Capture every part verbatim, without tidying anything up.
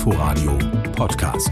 Inforadio Podcast.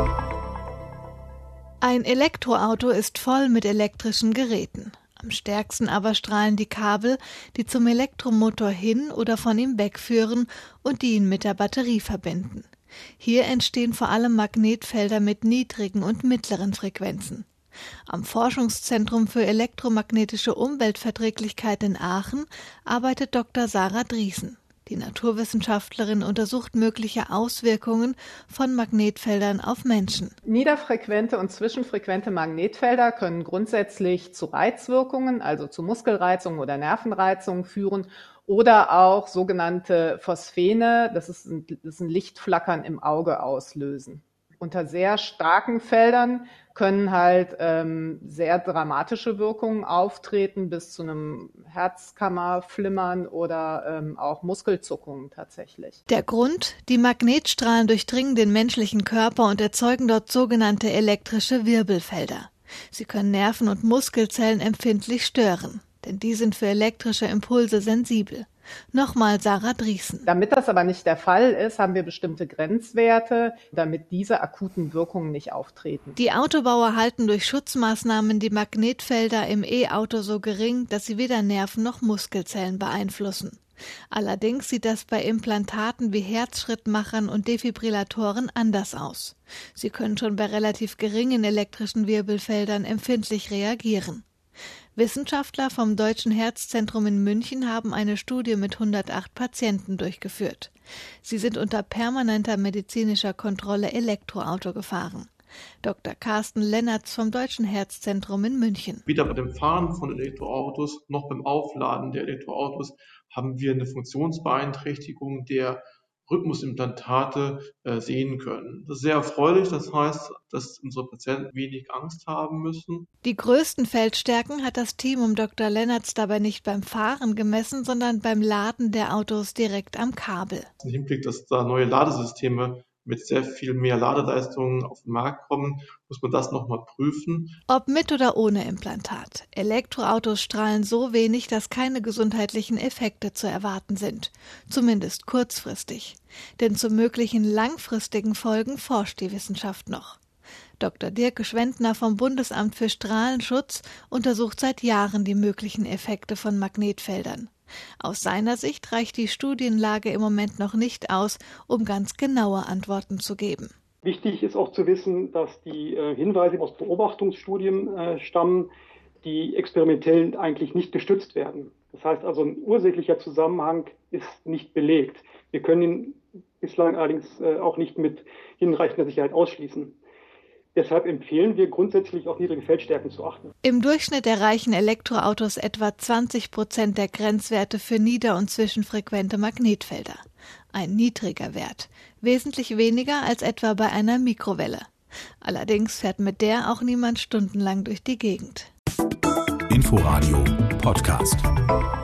Ein Elektroauto ist voll mit elektrischen Geräten. Am stärksten aber strahlen die Kabel, die zum Elektromotor hin oder von ihm wegführen und die ihn mit der Batterie verbinden. Hier entstehen vor allem Magnetfelder mit niedrigen und mittleren Frequenzen. Am Forschungszentrum für elektromagnetische Umweltverträglichkeit in Aachen arbeitet Doktor Sarah Driesen. Die Naturwissenschaftlerin untersucht mögliche Auswirkungen von Magnetfeldern auf Menschen. Niederfrequente und zwischenfrequente Magnetfelder können grundsätzlich zu Reizwirkungen, also zu Muskelreizungen oder Nervenreizungen führen oder auch sogenannte Phosphene, das ist ein, das ist ein Lichtflackern im Auge auslösen. Unter sehr starken Feldern können halt ähm, sehr dramatische Wirkungen auftreten, bis zu einem Herzkammerflimmern oder ähm, auch Muskelzuckungen tatsächlich. Der Grund? Die Magnetstrahlen durchdringen den menschlichen Körper und erzeugen dort sogenannte elektrische Wirbelfelder. Sie können Nerven und Muskelzellen empfindlich stören, denn die sind für elektrische Impulse sensibel. Nochmal Sarah Driesen. Damit das aber nicht der Fall ist, haben wir bestimmte Grenzwerte, damit diese akuten Wirkungen nicht auftreten. Die Autobauer halten durch Schutzmaßnahmen die Magnetfelder im E-Auto so gering, dass sie weder Nerven noch Muskelzellen beeinflussen. Allerdings sieht das bei Implantaten wie Herzschrittmachern und Defibrillatoren anders aus. Sie können schon bei relativ geringen elektrischen Wirbelfeldern empfindlich reagieren. Wissenschaftler vom Deutschen Herzzentrum in München haben eine Studie mit hundertacht Patienten durchgeführt. Sie sind unter permanenter medizinischer Kontrolle Elektroauto gefahren. Doktor Carsten Lennertz vom Deutschen Herzzentrum in München. Weder bei dem Fahren von Elektroautos noch beim Aufladen der Elektroautos haben wir eine Funktionsbeeinträchtigung der Rhythmusimplantate äh, sehen können. Das ist sehr erfreulich, das heißt, dass unsere Patienten wenig Angst haben müssen. Die größten Feldstärken hat das Team um Doktor Lennertz dabei nicht beim Fahren gemessen, sondern beim Laden der Autos direkt am Kabel. Im Hinblick, dass da neue Ladesysteme mit sehr viel mehr Ladeleistungen auf den Markt kommen, muss man das nochmal prüfen. Ob mit oder ohne Implantat. Elektroautos strahlen so wenig, dass keine gesundheitlichen Effekte zu erwarten sind. Zumindest kurzfristig. Denn zu möglichen langfristigen Folgen forscht die Wissenschaft noch. Doktor Dirk Schwendner vom Bundesamt für Strahlenschutz untersucht seit Jahren die möglichen Effekte von Magnetfeldern. Aus seiner Sicht reicht die Studienlage im Moment noch nicht aus, um ganz genaue Antworten zu geben. Wichtig ist auch zu wissen, dass die äh, Hinweise aus Beobachtungsstudien äh, stammen, die experimentell eigentlich nicht gestützt werden. Das heißt also, ein ursächlicher Zusammenhang ist nicht belegt. Wir können ihn bislang allerdings äh, auch nicht mit hinreichender Sicherheit ausschließen. Deshalb empfehlen wir grundsätzlich auf niedrige Feldstärken zu achten. Im Durchschnitt erreichen Elektroautos etwa zwanzig Prozent der Grenzwerte für nieder- und zwischenfrequente Magnetfelder. Ein niedriger Wert, wesentlich weniger als etwa bei einer Mikrowelle. Allerdings fährt mit der auch niemand stundenlang durch die Gegend. Inforadio Podcast.